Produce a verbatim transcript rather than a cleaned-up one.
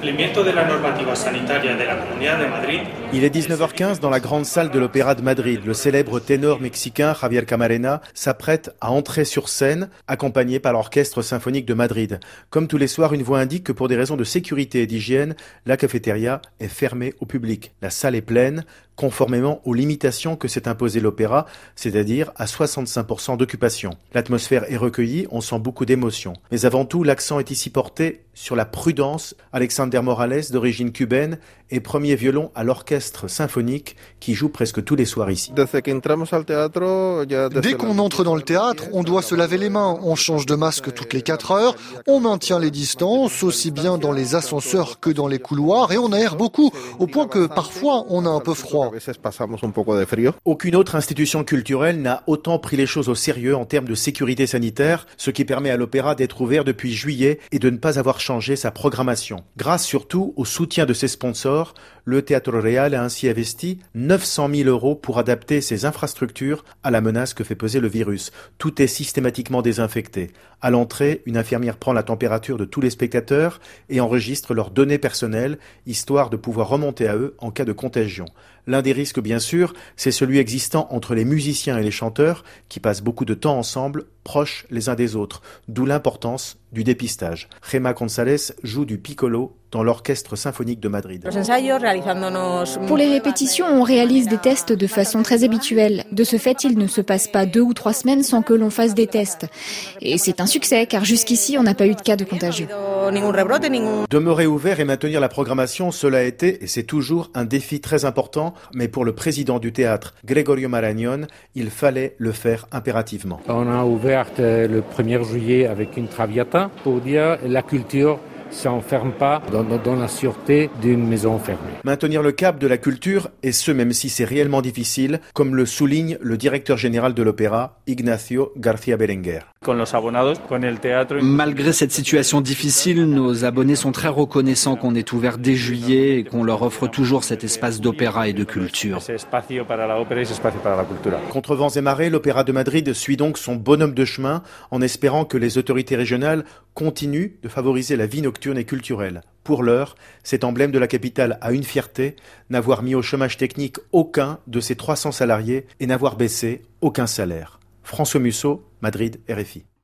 Il est dix-neuf heures quinze dans la grande salle de l'Opéra de Madrid. Le célèbre ténor mexicain Javier Camarena s'apprête à entrer sur scène, accompagné par l'Orchestre symphonique de Madrid. Comme tous les soirs, une voix indique que pour des raisons de sécurité et d'hygiène, la cafétéria est fermée au public. La salle est pleine, conformément aux limitations que s'est imposé l'opéra, c'est-à-dire à soixante-cinq pour cent d'occupation. L'atmosphère est recueillie, on sent beaucoup d'émotion. Mais avant tout, l'accent est ici porté sur la prudence. Alexander Morales, d'origine cubaine, est premier violon à l'orchestre symphonique qui joue presque tous les soirs ici. Dès qu'on entre dans le théâtre, on doit se laver les mains, on change de masque toutes les quatre heures, on maintient les distances, aussi bien dans les ascenseurs que dans les couloirs, et on aère beaucoup, au point que parfois on a un peu froid. Aucune autre institution culturelle n'a autant pris les choses au sérieux en termes de sécurité sanitaire, ce qui permet à l'opéra d'être ouvert depuis juillet et de ne pas avoir changé sa programmation. Grâce surtout au soutien de ses sponsors, le Teatro Real a ainsi investi neuf cent mille euros pour adapter ses infrastructures à la menace que fait peser le virus. Tout est systématiquement désinfecté. À l'entrée, une infirmière prend la température de tous les spectateurs et enregistre leurs données personnelles, histoire de pouvoir remonter à eux en cas de contagion. L'un des risques, bien sûr, c'est celui existant entre les musiciens et les chanteurs qui passent beaucoup de temps ensemble, proches les uns des autres, d'où l'importance du dépistage. Gemma González joue du piccolo dans l'Orchestre symphonique de Madrid. Pour les répétitions, on réalise des tests de façon très habituelle. De ce fait, il ne se passe pas deux ou trois semaines sans que l'on fasse des tests. Et c'est un succès, car jusqu'ici, on n'a pas eu de cas de contagion. Demeurer ouvert et maintenir la programmation, cela a été, et c'est toujours, un défi très important, mais pour le président du théâtre, Gregorio Marañón, il fallait le faire impérativement. On a ouvert le premier juillet avec une traviata pour dire la culture s'enferme pas dans, dans la sûreté d'une maison fermée. Maintenir le cap de la culture, et ce même si c'est réellement difficile, comme le souligne le directeur général de l'opéra, Ignacio García Berenguer. Malgré cette situation difficile, nos abonnés sont très reconnaissants qu'on est ouvert dès juillet et qu'on leur offre toujours cet espace d'opéra et de culture. Contre vents et marées, l'Opéra de Madrid suit donc son bonhomme de chemin en espérant que les autorités régionales continuent de favoriser la vie nocturne et culturelle. Pour l'heure, cet emblème de la capitale a une fierté, n'avoir mis au chômage technique aucun de ses trois cents salariés et n'avoir baissé aucun salaire. François Musso, Madrid, R F I.